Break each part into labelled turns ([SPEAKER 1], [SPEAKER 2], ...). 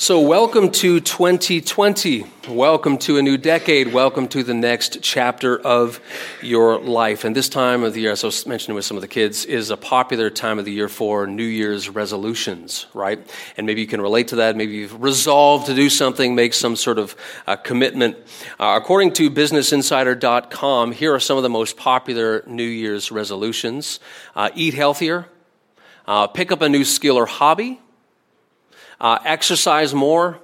[SPEAKER 1] So welcome to 2020. Welcome to a new decade. Welcome to the next chapter of your life. And this time of the year, as I was mentioning with some of the kids, is a popular time of the year for New Year's resolutions, right? And maybe you can relate to that. Maybe you've resolved to do something, make some sort of commitment. According to BusinessInsider.com, here are some of the most popular New Year's resolutions. Eat healthier, pick up a new skill or hobby, exercise more,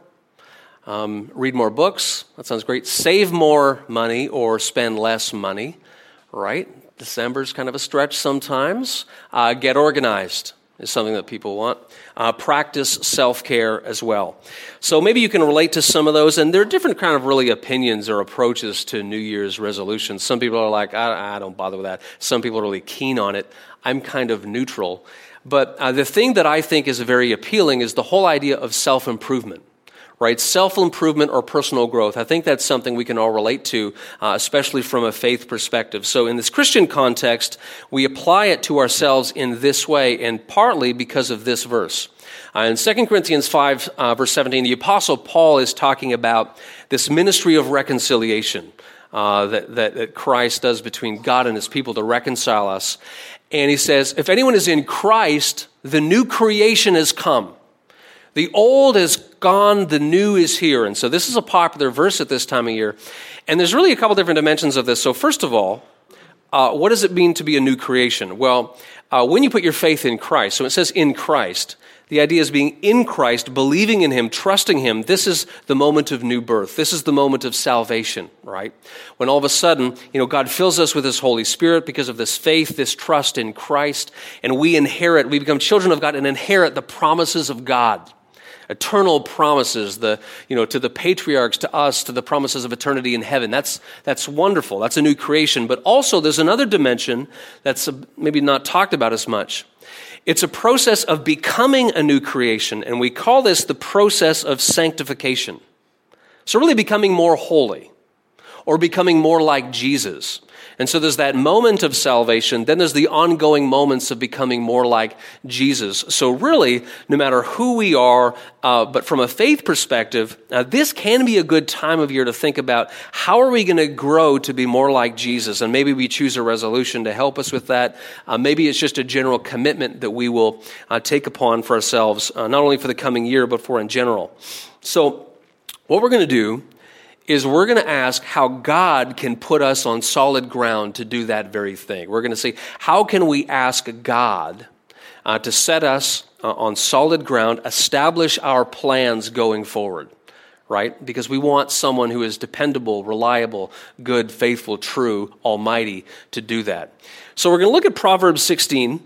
[SPEAKER 1] read more books. That sounds great. Save more money or spend less money, right? December's kind of a stretch sometimes. Get organized is something that people want. Practice self-care as well. So maybe you can relate to some of those, and there are different kind of really opinions or approaches to New Year's resolutions. Some people are like, I don't bother with that. Some people are really keen on it. I'm kind of neutral. But the thing that I think is very appealing is the whole idea of self-improvement, right? Self-improvement or personal growth. I think that's something we can all relate to, especially from a faith perspective. So in this Christian context, we apply it to ourselves in this way, and partly because of this verse. In 2 Corinthians 5, verse 17, the Apostle Paul is talking about this ministry of reconciliation that Christ does between God and his people to reconcile us. And he says, if anyone is in Christ, the new creation has come. The old is gone, the new is here. And so this is a popular verse at this time of year. And there's really a couple different dimensions of this. So first of all, what does it mean to be a new creation? Well, when you put your faith in Christ, so it says in Christ, the idea is being in Christ, believing in him, trusting him. This is the moment of new birth. This is the moment of salvation, right? When all of a sudden, God fills us with his Holy Spirit because of this faith, this trust in Christ, and we become children of God and inherit the promises of God. Eternal promises, to the patriarchs, to us, to the promises of eternity in heaven. That's wonderful. That's a new creation. But also there's another dimension that's maybe not talked about as much. It's a process of becoming a new creation, and we call this the process of sanctification. So really becoming more holy or becoming more like Jesus. And so there's that moment of salvation, then there's the ongoing moments of becoming more like Jesus. So really, no matter who we are, but from a faith perspective, this can be a good time of year to think about how are we going to grow to be more like Jesus? And maybe we choose a resolution to help us with that. Maybe it's just a general commitment that we will take upon for ourselves, not only for the coming year, but for in general. So what we're going to do is we're going to ask how God can put us on solid ground to do that very thing. We're going to say, how can we ask God to set us on solid ground, establish our plans going forward, right? Because we want someone who is dependable, reliable, good, faithful, true, almighty to do that. So we're going to look at Proverbs 16,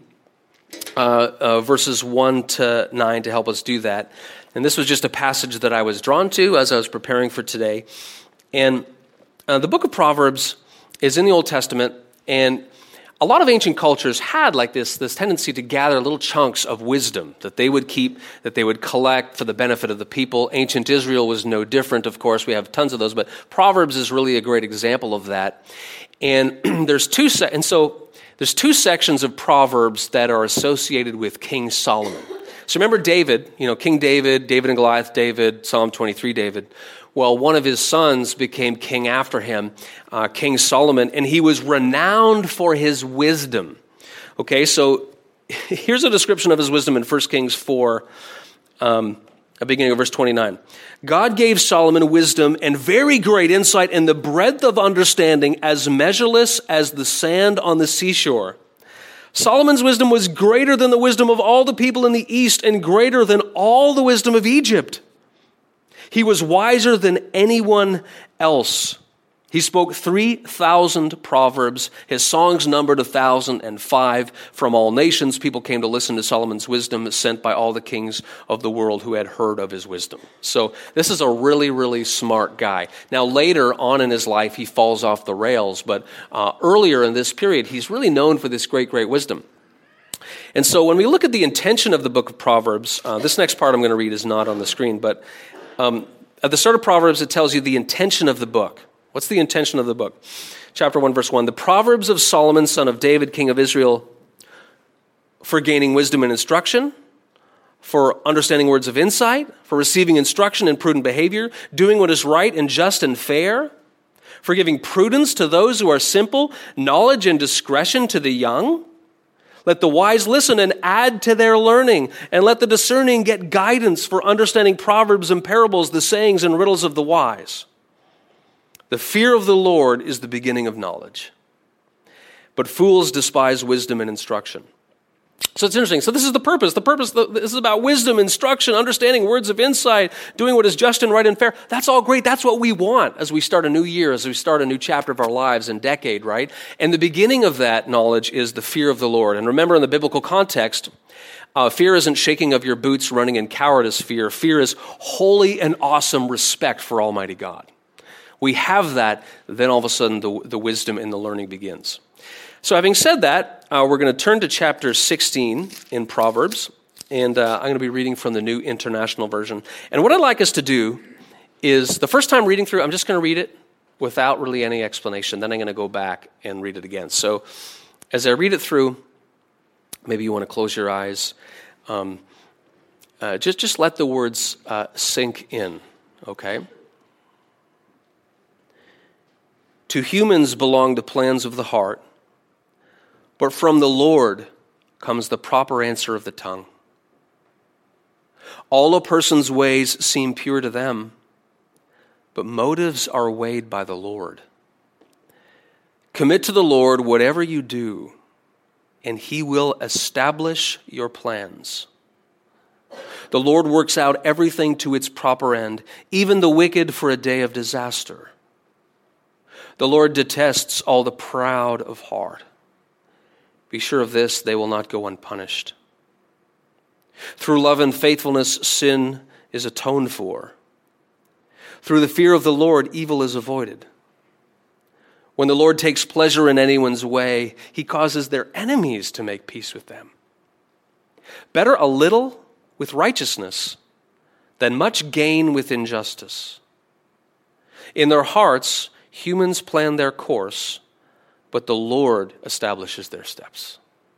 [SPEAKER 1] verses 1 to 9 to help us do that. And this was just a passage that I was drawn to as I was preparing for today. And the book of Proverbs is in the Old Testament, and a lot of ancient cultures had like this tendency to gather little chunks of wisdom that they would keep, that they would collect for the benefit of the people. Ancient Israel was no different, of course. We have tons of those, but Proverbs is really a great example of that. And there's two sections of Proverbs that are associated with King Solomon. So remember David, King David, David and Goliath, David, Psalm 23, David. Well, one of his sons became king after him, King Solomon, and he was renowned for his wisdom. Okay, so here's a description of his wisdom in 1 Kings 4, beginning of verse 29. God gave Solomon wisdom and very great insight and the breadth of understanding as measureless as the sand on the seashore. Solomon's wisdom was greater than the wisdom of all the people in the East and greater than all the wisdom of Egypt. He was wiser than anyone else. He spoke 3,000 proverbs. His songs numbered 1,005. From all nations, people came to listen to Solomon's wisdom, sent by all the kings of the world who had heard of his wisdom. So this is a really, really smart guy. Now, later on in his life, he falls off the rails, but earlier in this period, he's really known for this great, great wisdom. And so when we look at the intention of the book of Proverbs, this next part I'm going to read is not on the screen, but at the start of Proverbs, it tells you the intention of the book. What's the intention of the book? Chapter 1, verse 1. The Proverbs of Solomon, son of David, king of Israel, for gaining wisdom and instruction, for understanding words of insight, for receiving instruction in prudent behavior, doing what is right and just and fair, for giving prudence to those who are simple, knowledge and discretion to the young. Let the wise listen and add to their learning, and let the discerning get guidance for understanding proverbs and parables, the sayings and riddles of the wise. The fear of the Lord is the beginning of knowledge, but fools despise wisdom and instruction. So it's interesting. So this is the purpose. This is about wisdom, instruction, understanding words of insight, doing what is just and right and fair. That's all great. That's what we want as we start a new year, as we start a new chapter of our lives and decade, right? And the beginning of that knowledge is the fear of the Lord. And remember, in the biblical context, fear isn't shaking of your boots, running in cowardice fear. Fear is holy and awesome respect for Almighty God. We have that, then all of a sudden the wisdom and the learning begins. So having said that, we're going to turn to chapter 16 in Proverbs, and I'm going to be reading from the New International Version. And what I'd like us to do is, the first time reading through, I'm just going to read it without really any explanation. Then I'm going to go back and read it again. So as I read it through, maybe you want to close your eyes. Just let the words sink in, okay? To humans belong the plans of the heart, but from the Lord comes the proper answer of the tongue. All a person's ways seem pure to them, but motives are weighed by the Lord. Commit to the Lord whatever you do, and he will establish your plans. The Lord works out everything to its proper end, even the wicked for a day of disaster. The Lord detests all the proud of heart. Be sure of this, they will not go unpunished. Through love and faithfulness, sin is atoned for. Through the fear of the Lord, evil is avoided. When the Lord takes pleasure in anyone's way, he causes their enemies to make peace with them. Better a little with righteousness than much gain with injustice. In their hearts, humans plan their course, but the Lord establishes their steps.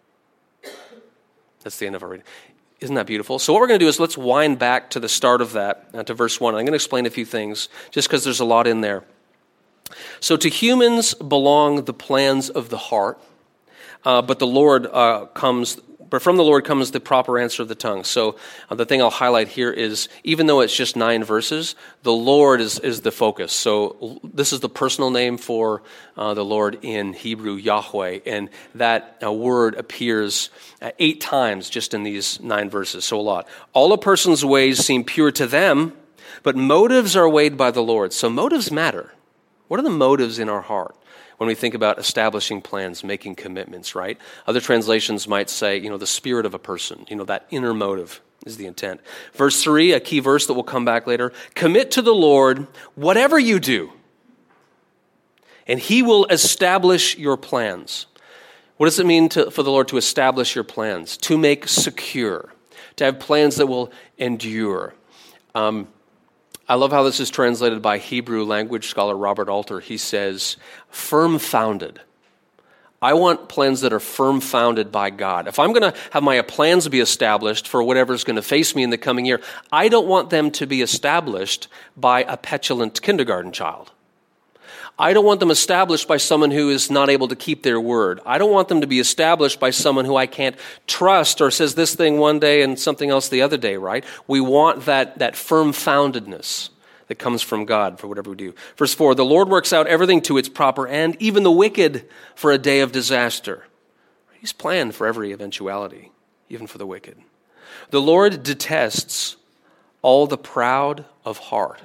[SPEAKER 1] That's the end of our reading. Isn't that beautiful? So what we're going to do is let's wind back to the start of that, to verse 1. I'm going to explain a few things, just because there's a lot in there. So to humans belong the plans of the heart, but from the Lord comes the proper answer of the tongue. So the thing I'll highlight here is, even though it's just 9 verses, the Lord is the focus. So this is the personal name for the Lord in Hebrew, Yahweh, and that word appears 8 times just in these 9 verses, so a lot. All a person's ways seem pure to them, but motives are weighed by the Lord. So motives matter. What are the motives in our heart when we think about establishing plans, making commitments, right? Other translations might say, the spirit of a person, that inner motive is the intent. Verse 3, a key verse that will come back later, commit to the Lord whatever you do, and he will establish your plans. What does it mean for the Lord to establish your plans? To make secure, to have plans that will endure. I love how this is translated by Hebrew language scholar Robert Alter. He says, firm-founded. I want plans that are firm-founded by God. If I'm going to have my plans be established for whatever's going to face me in the coming year, I don't want them to be established by a petulant kindergarten child. I don't want them established by someone who is not able to keep their word. I don't want them to be established by someone who I can't trust or says this thing one day and something else the other day, right? We want that firm-foundedness that comes from God for whatever we do. Verse 4, the Lord works out everything to its proper end, even the wicked for a day of disaster. He's planned for every eventuality, even for the wicked. The Lord detests all the proud of heart.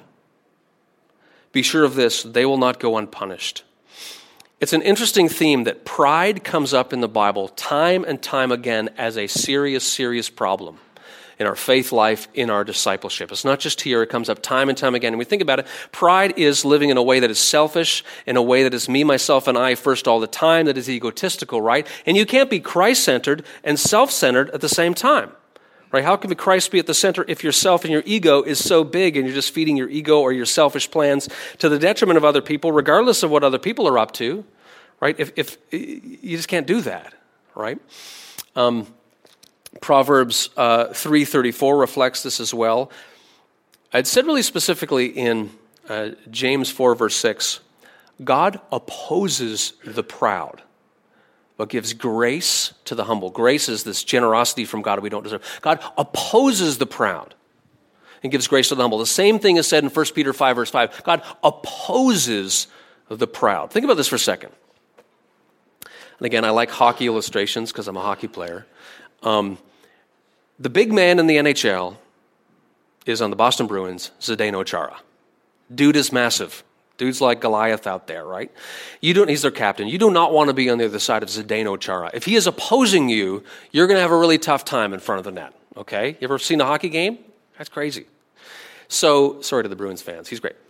[SPEAKER 1] Be sure of this, they will not go unpunished. It's an interesting theme that pride comes up in the Bible time and time again as a serious, serious problem in our faith life, in our discipleship. It's not just here, it comes up time and time again. And we think about it, pride is living in a way that is selfish, in a way that is me, myself, and I first all the time, that is egotistical, right? And you can't be Christ-centered and self-centered at the same time. Right? How can Christ be at the center if yourself and your ego is so big and you're just feeding your ego or your selfish plans to the detriment of other people, regardless of what other people are up to, right? If you just can't do that, right? Proverbs 3:34 reflects this as well. I'd said really specifically in James 4, verse 6, God opposes the proud, but gives grace to the humble. Grace is this generosity from God we don't deserve. God opposes the proud and gives grace to the humble. The same thing is said in 1 Peter 5, verse 5. God opposes the proud. Think about this for a second. And again, I like hockey illustrations because I'm a hockey player. The big man in the NHL is on the Boston Bruins, Zdeno Chara. Dude is massive. Dude's like Goliath out there, right? He's their captain. You do not want to be on the other side of Zdeno Chara. If he is opposing you, you're going to have a really tough time in front of the net, okay? You ever seen a hockey game? That's crazy. So, sorry to the Bruins fans. He's great.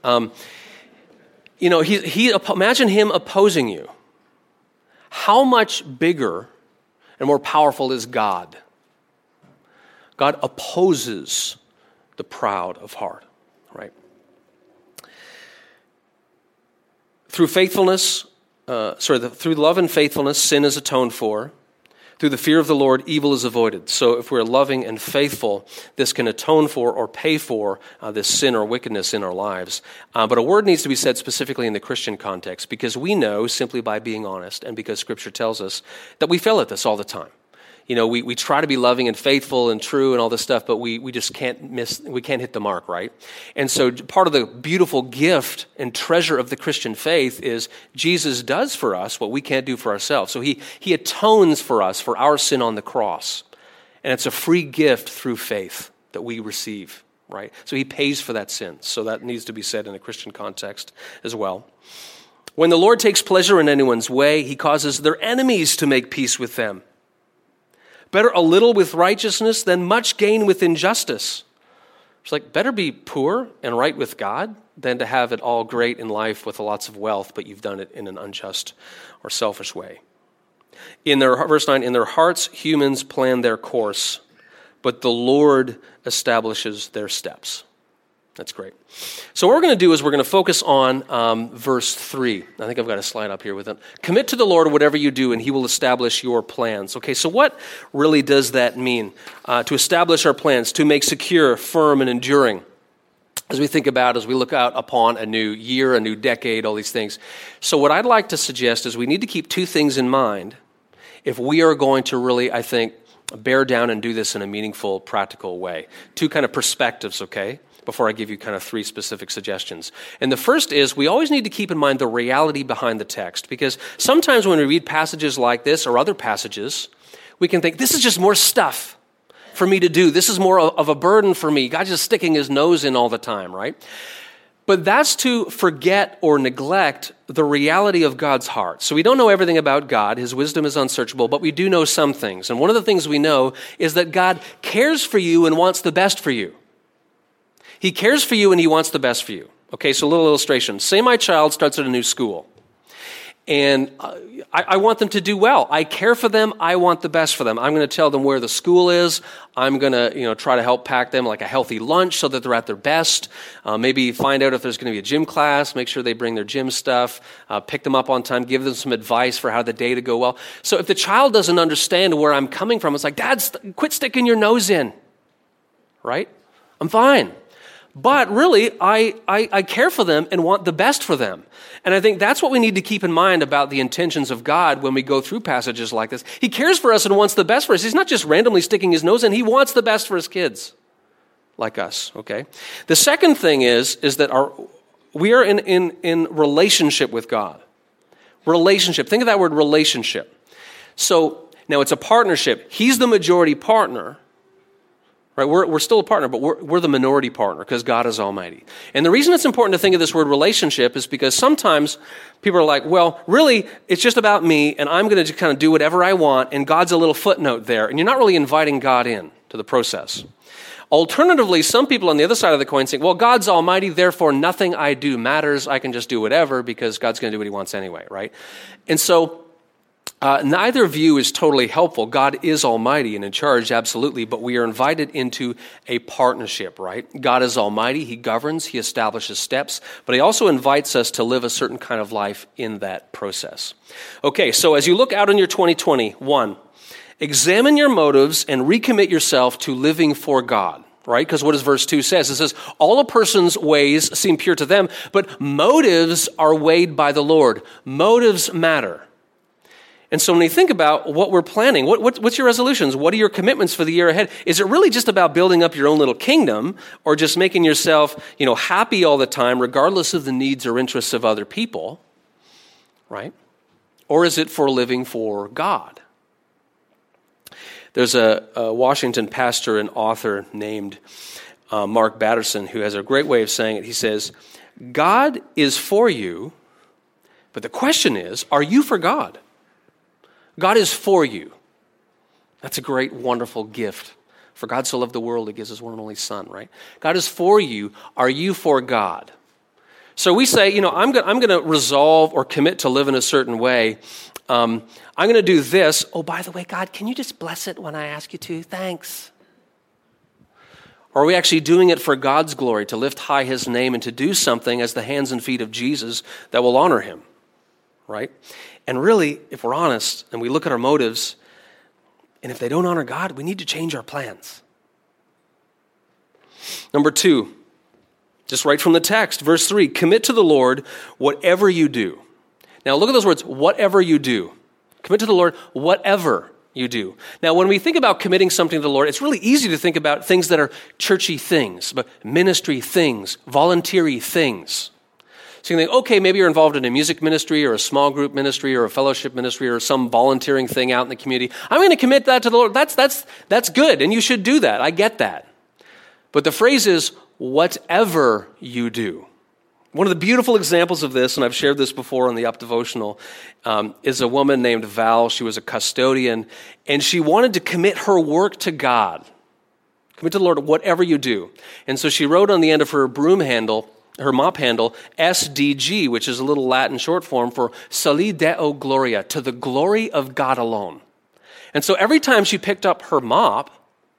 [SPEAKER 1] Imagine him opposing you. How much bigger and more powerful is God? God opposes the proud of heart, right? Through faithfulness, through love and faithfulness, sin is atoned for. Through the fear of the Lord, evil is avoided. So if we're loving and faithful, this can atone for or pay for this sin or wickedness in our lives. But a word needs to be said specifically in the Christian context, because we know, simply by being honest, and because Scripture tells us, that we fail at this all the time. You know, we try to be loving and faithful and true and all this stuff, but we just can't hit the mark, right? And so part of the beautiful gift and treasure of the Christian faith is Jesus does for us what we can't do for ourselves. So he atones for us for our sin on the cross. And it's a free gift through faith that we receive, right? So he pays for that sin. So that needs to be said in a Christian context as well. When the Lord takes pleasure in anyone's way, he causes their enemies to make peace with them. Better a little with righteousness than much gain with injustice. It's like, better be poor and right with God than to have it all great in life with lots of wealth, but you've done it in an unjust or selfish way. Verse 9, in their hearts humans plan their course, but the Lord establishes their steps. That's great. So what we're going to do is we're going to focus on verse 3. I think I've got a slide up here with it. Commit to the Lord whatever you do, and he will establish your plans. Okay, so what really does that mean? To establish our plans, to make secure, firm, and enduring. As we look out upon a new year, a new decade, all these things. So what I'd like to suggest is we need to keep two things in mind if we are going to really, I think, bear down and do this in a meaningful, practical way. Two kind of perspectives, okay? Before I give you kind of three specific suggestions. And the first is we always need to keep in mind the reality behind the text, because sometimes when we read passages like this or other passages, we can think, this is just more stuff for me to do. This is more of a burden for me. God's just sticking his nose in all the time, right? But that's to forget or neglect the reality of God's heart. So we don't know everything about God. His wisdom is unsearchable, but we do know some things. And one of the things we know is that God cares for you and wants the best for you. He cares for you and he wants the best for you. Okay, so a little illustration. Say my child starts at a new school, and I want them to do well. I care for them. I want the best for them. I'm going to tell them where the school is. I'm going to, try to help pack them like a healthy lunch so that they're at their best. Maybe find out if there's going to be a gym class. Make sure they bring their gym stuff. Pick them up on time. Give them some advice for how the day to go well. So if the child doesn't understand where I'm coming from, it's like, Dad, quit sticking your nose in. Right? I'm fine. But really, I care for them and want the best for them. And I think that's what we need to keep in mind about the intentions of God when we go through passages like this. He cares for us and wants the best for us. He's not just randomly sticking his nose in. He wants the best for his kids, like us, okay? The second thing is that we are in relationship with God. Relationship. Think of that word relationship. So now it's a partnership. He's the majority partner. Right, we're still a partner, but we're the minority partner because God is almighty. And the reason it's important to think of this word relationship is because sometimes people are like, well, really, it's just about me, and I'm going to just kind of do whatever I want, and God's a little footnote there, and you're not really inviting God in to the process. Alternatively, some people on the other side of the coin think, well, God's almighty, therefore nothing I do matters. I can just do whatever because God's going to do what he wants anyway, right? And so neither view is totally helpful. God is almighty and in charge, absolutely, but we are invited into a partnership, right? God is almighty. He governs. He establishes steps, but he also invites us to live a certain kind of life in that process. Okay, so as you look out in your 2021, examine your motives and recommit yourself to living for God. Right? Because what does verse 2 says? It says, all a person's ways seem pure to them, but motives are weighed by the Lord. Motives matter. And so when you think about what we're planning, what's your resolutions? What are your commitments for the year ahead? Is it really just about building up your own little kingdom, or just making yourself, happy all the time, regardless of the needs or interests of other people? Right? Or is it for living for God? There's a Washington pastor and author named Mark Batterson who has a great way of saying it. He says, God is for you, but the question is, are you for God? God is for you. That's a great, wonderful gift. For God so loved the world, he gives his one and only Son, right? God is for you. Are you for God? So we say, I'm going to resolve or commit to live in a certain way. I'm going to do this. Oh, by the way, God, can you just bless it when I ask you to? Thanks. Or are we actually doing it for God's glory, to lift high his name and to do something as the hands and feet of Jesus that will honor him, right? And really, if we're honest and we look at our motives, and if they don't honor God, we need to change our plans. Number 2, just right from the text, verse 3, commit to the Lord whatever you do. Now look at those words, whatever you do. Commit to the Lord whatever you do. Now when we think about committing something to the Lord, it's really easy to think about things that are churchy things, but ministry things, voluntary things. So you think, okay, maybe you're involved in a music ministry or a small group ministry or a fellowship ministry or some volunteering thing out in the community. I'm going to commit that to the Lord. That's good, and you should do that. I get that. But the phrase is, whatever you do. One of the beautiful examples of this, and I've shared this before in the Up Devotional, is a woman named Val. She was a custodian, and she wanted to commit her work to God. Commit to the Lord whatever you do. And so she wrote on the end of her her mop handle, SDG, which is a little Latin short form for Soli Deo Gloria, to the glory of God alone. And so every time she picked up her mop,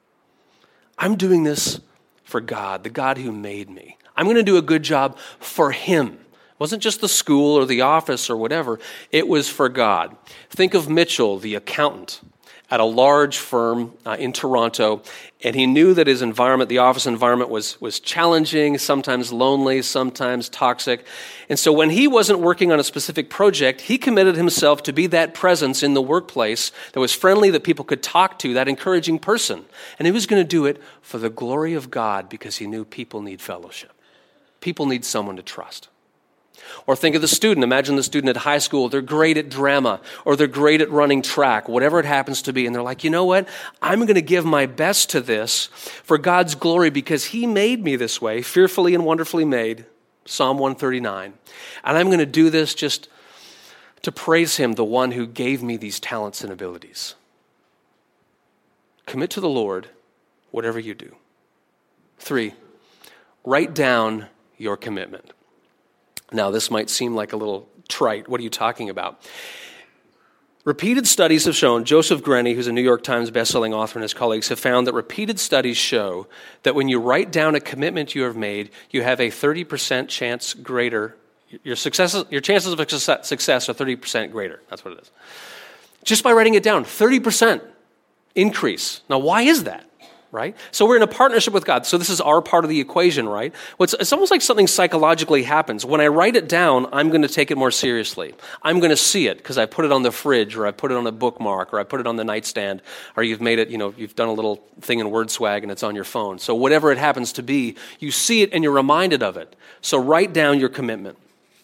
[SPEAKER 1] I'm doing this for God, the God who made me. I'm going to do a good job for him. It wasn't just the school or the office or whatever. It was for God. Think of Mitchell, the accountant, at a large firm in Toronto, and he knew that his environment, the office environment, was challenging, sometimes lonely, sometimes toxic. And so when he wasn't working on a specific project, he committed himself to be that presence in the workplace that was friendly, that people could talk to, that encouraging person. And he was going to do it for the glory of God because he knew people need fellowship. People need someone to trust. Or think of the student. Imagine the student at high school. They're great at drama, or they're great at running track, whatever it happens to be. And they're like, you know what? I'm going to give my best to this for God's glory because he made me this way, fearfully and wonderfully made, Psalm 139. And I'm going to do this just to praise him, the one who gave me these talents and abilities. Commit to the Lord whatever you do. 3, write down your commitment. Now, this might seem like a little trite. What are you talking about? Repeated studies have shown, Joseph Grenny, who's a New York Times bestselling author, and his colleagues have found that repeated studies show that when you write down a commitment you have made, you have a 30% chance greater. Your chances of success are 30% greater. That's what it is. Just by writing it down, 30% increase. Now, why is that? Right? So we're in a partnership with God. So this is our part of the equation, right? It's almost like something psychologically happens. When I write it down, I'm going to take it more seriously. I'm going to see it because I put it on the fridge, or I put it on a bookmark, or I put it on the nightstand, or you've made it, you've done a little thing in WordSwag and it's on your phone. So whatever it happens to be, you see it and you're reminded of it. So write down your commitment.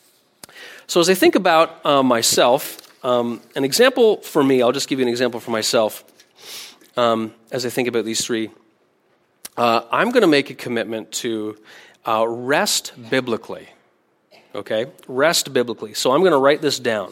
[SPEAKER 1] So as I think about myself, an example for me, I'll just give you an example for myself. As I think about these 3, I'm going to make a commitment to rest biblically, okay? Rest biblically. So I'm going to write this down.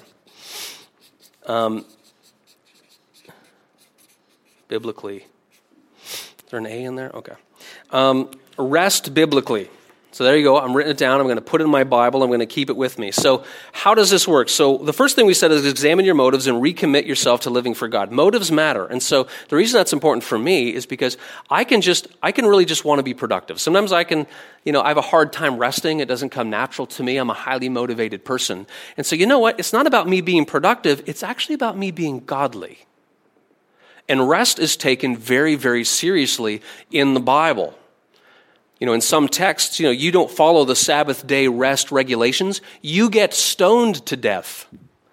[SPEAKER 1] Biblically. Is there an A in there? Okay. Rest biblically. So there you go. I'm written it down. I'm going to put it in my Bible. I'm going to keep it with me. So how does this work? So the first thing we said is examine your motives and recommit yourself to living for God. Motives matter. And so the reason that's important for me is because I can really just want to be productive. Sometimes I have a hard time resting. It doesn't come natural to me. I'm a highly motivated person. And so you know what? It's not about me being productive. It's actually about me being godly. And rest is taken very, very seriously in the Bible. In some texts, you don't follow the Sabbath day rest regulations, you get stoned to death.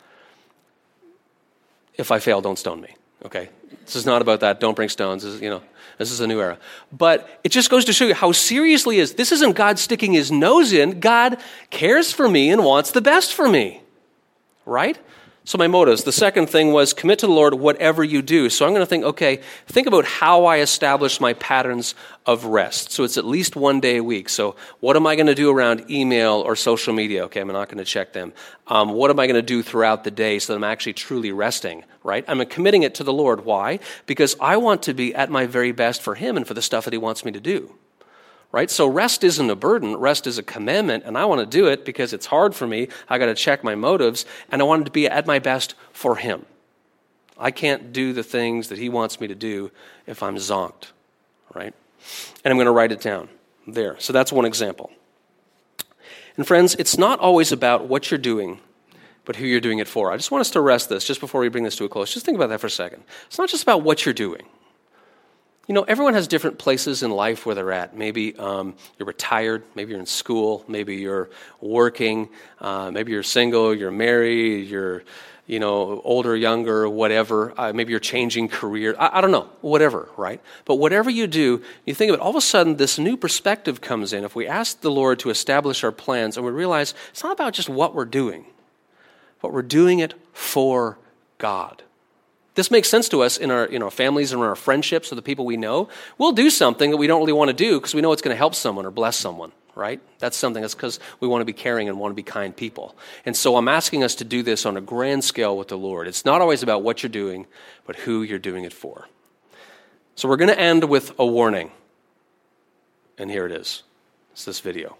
[SPEAKER 1] If I fail, don't stone me, okay? This is not about that. Don't bring stones. This is a new era. But it just goes to show you how seriously this isn't God sticking his nose in. God cares for me and wants the best for me, right? So my motives. The second thing was commit to the Lord whatever you do. So I'm going to think about how I establish my patterns of rest. So it's at least one day a week. So what am I going to do around email or social media? Okay, I'm not going to check them. What am I going to do throughout the day so that I'm actually truly resting, right? I'm committing it to the Lord. Why? Because I want to be at my very best for him and for the stuff that he wants me to do. Right? So rest isn't a burden, rest is a commandment, and I want to do it because it's hard for me. I got to check my motives, and I want to be at my best for him. I can't do the things that he wants me to do if I'm zonked, right? And I'm going to write it down there. So that's one example. And friends, it's not always about what you're doing, but who you're doing it for. I just want us to rest this just before we bring this to a close. Just think about that for a second. It's not just about what you're doing. Everyone has different places in life where they're at. Maybe you're retired, maybe you're in school, maybe you're working, maybe you're single, you're married, you're, older, younger, whatever. Maybe you're changing career. I don't know, whatever, right? But whatever you do, you think of it, all of a sudden this new perspective comes in. If we ask the Lord to establish our plans and we realize it's not about just what we're doing, but we're doing it for God. This makes sense to us in our families and in our friendships with the people we know. We'll do something that we don't really want to do because we know it's going to help someone or bless someone, right? That's because we want to be caring and want to be kind people. And so I'm asking us to do this on a grand scale with the Lord. It's not always about what you're doing, but who you're doing it for. So we're going to end with a warning. And here it is. It's this video.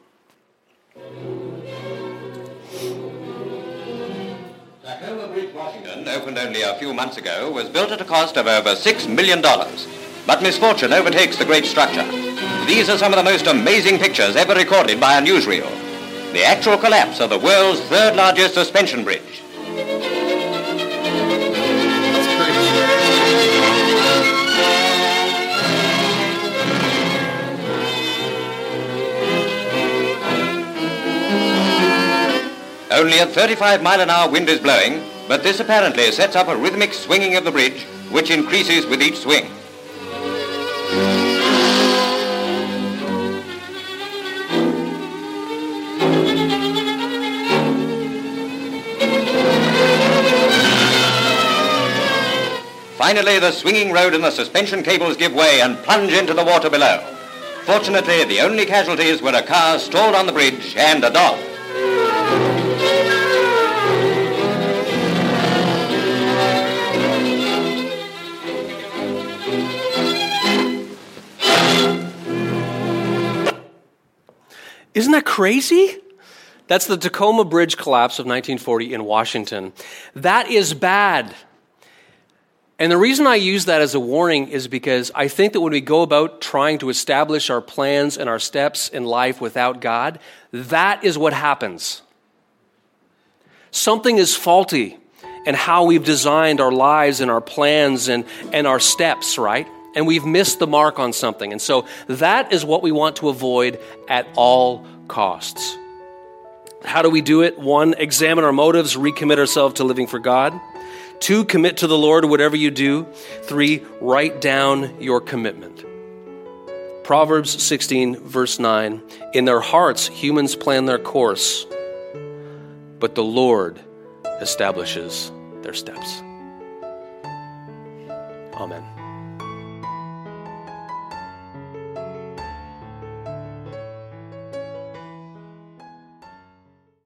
[SPEAKER 2] Tacoma Bridge, Washington, opened only a few months ago, was built at a cost of over $6 million. But misfortune overtakes the great structure. These are some of the most amazing pictures ever recorded by a newsreel. The actual collapse of the world's third largest suspension bridge. Only a 35-mile-an-hour wind is blowing, but this apparently sets up a rhythmic swinging of the bridge, which increases with each swing. Finally, the swinging road and the suspension cables give way and plunge into the water below. Fortunately, the only casualties were a car stalled on the bridge and a dog.
[SPEAKER 1] Isn't that crazy? That's the Tacoma Bridge collapse of 1940 in Washington. That is bad. And the reason I use that as a warning is because I think that when we go about trying to establish our plans and our steps in life without God, that is what happens. Something is faulty in how we've designed our lives and our plans and our steps, right? And we've missed the mark on something. And so that is what we want to avoid at all costs. How do we do it? 1, examine our motives, recommit ourselves to living for God. 2, commit to the Lord whatever you do. 3, write down your commitment. Proverbs 16, verse 9, in their hearts humans plan their course, but the Lord establishes their steps. Amen.